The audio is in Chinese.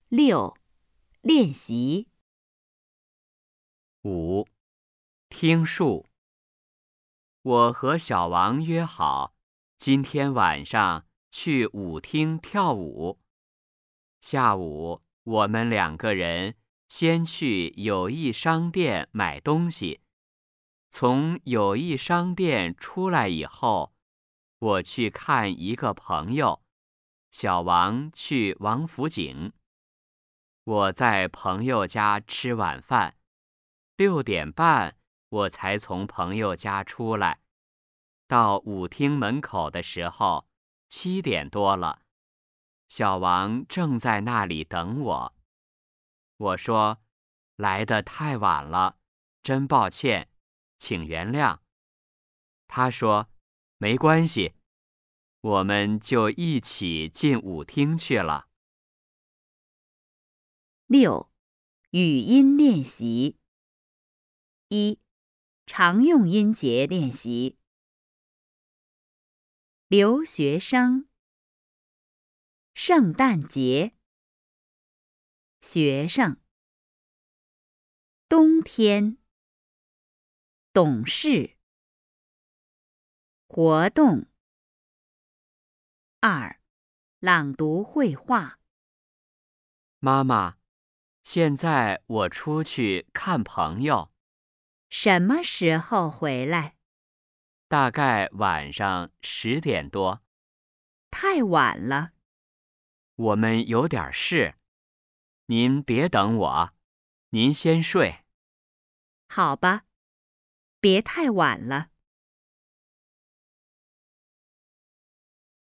6. 练习。 5. 听数。我和小王约好，今天晚上去舞厅跳舞。下午，我们2个人先去友谊商店买东西。从友谊商店出来以后，我去看一个朋友，小王去王府井。我在朋友家吃晚饭，6点半我才从朋友家出来。到舞厅门口的时候，7点多了。小王正在那里等我。我说，来得太晚了，真抱歉，请原谅。他说，没关系，我们就一起进舞厅去了。 6. 语音练习。1. 常用音节练习。留学生，圣诞节，学生，冬天，懂事，活动。2. 朗读绘画。 妈妈，现在我出去看朋友， 什么时候回来？ 大概晚上10点多。 太晚了。 我们有点事，您别等我，您先睡。 好吧，别太晚了。